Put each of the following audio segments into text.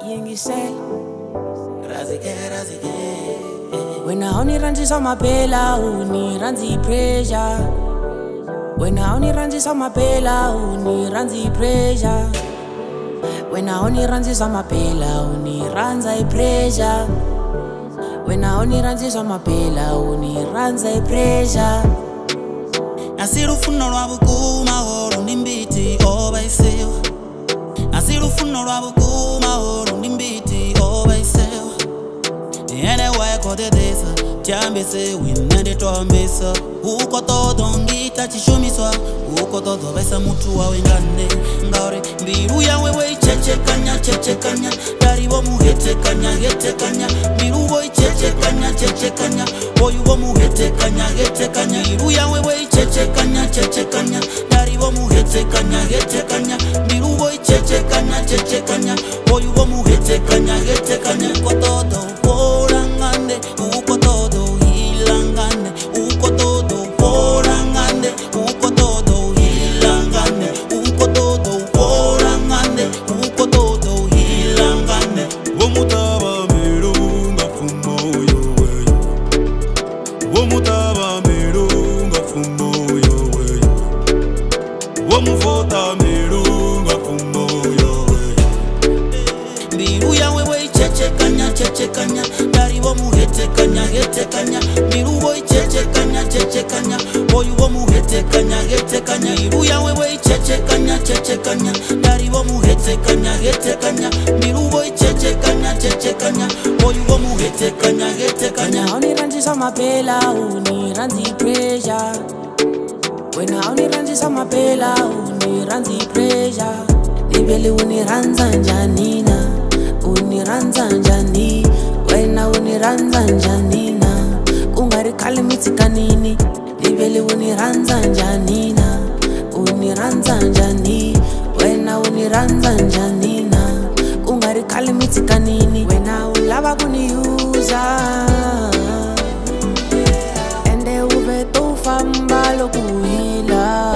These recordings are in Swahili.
yingisela wena awunirandzisa maphela uniranzi pressure wena awunirandzisa maphela uniranzi pressure wena awunirandzisa maphela uniranza pressure wena awunirandzisa maphela uniranza pressure Asirufuno lwabukuma horo nimbiti obaisiwa Asirufuno lwabukuma horo nimbiti obaisiwa Ene wako dedesa Tiambese winende toambesa Uko todo ngita chishumiswa Uko todo baisa mutu wa wengane Ngaure mbiru ya wewe cheche kanya Daribo muhete kanya Mbiru boy cheche kanya Boyu bo muhete kanya Mbiru ya wewe cheche kanya Daribo muhete kanya Mbiru boy cheche kanya Boyu bo muhete kanya Uko todo porangane Uko todo hilangane Uko todo porangane Uko todo hilangane Uko todo porangane Uko todo hilangane Womutaba mirunga fumo yowe Womutaba mirunga fumo yowe Womufota mirunga fumo yowe Mbiru ya wewe cheche kanya Daribo muhete kanya Mbiru boy cheche kanya Boyu bo muhete kanya Mbiru ya wewe cheche kanya Daribo muhete kanya Mbiru boy cheche kanya Boyu bo muhete kanya wena awunirandzisa maphela uniranzi pressure wena awunirandzisa maphela uniranzi pressure Liveli uniranza njanina uniranza njani wena uniranza njanina kungari khali mitsikanini Liveli uniranza njanina uniranza njani wena uniranza njanina kungari khali mitsikanini wena ulava kuniuza ende uve tofamba lokuhila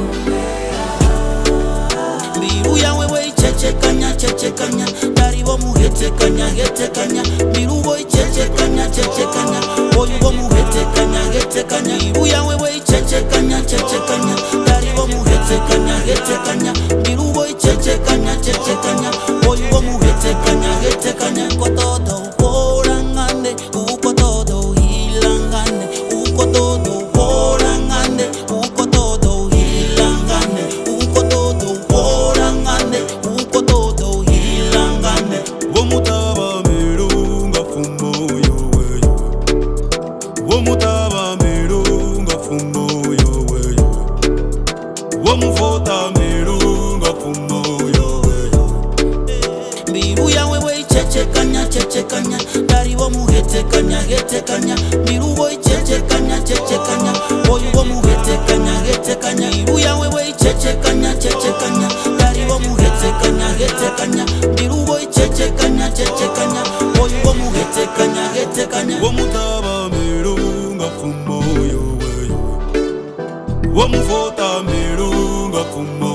Mbiru ya wewe cheche kanya Daribo muhete kanya Mbiru boy cheche kanya Boyu bo muhete kanya Mbiru ya wewe cheche kanya Daribo muhete kanya Mbiru boy cheche kanya Boyu bo muhete kanya Uko todo porangane Uko todo hilangane Uko todo porangane Uko todo hilangane Uko todo porangane Uko todo hilangane Womutaba mirunga fumo yowe Womutaba mirunga fumo yowe Womufota mirunga fumo yowe Mbiru ya wewe cheche kanya Daribo muhete kanya Mbiru boy cheche kanya Boyu bo muhete kanya Mbiru ya wewe cheche kanya Daribo muhete kanya Mbiru boy cheche kanya Boyu bo muhete kanya Womutaba mirunga fumo yowe Womufota mirunga fumo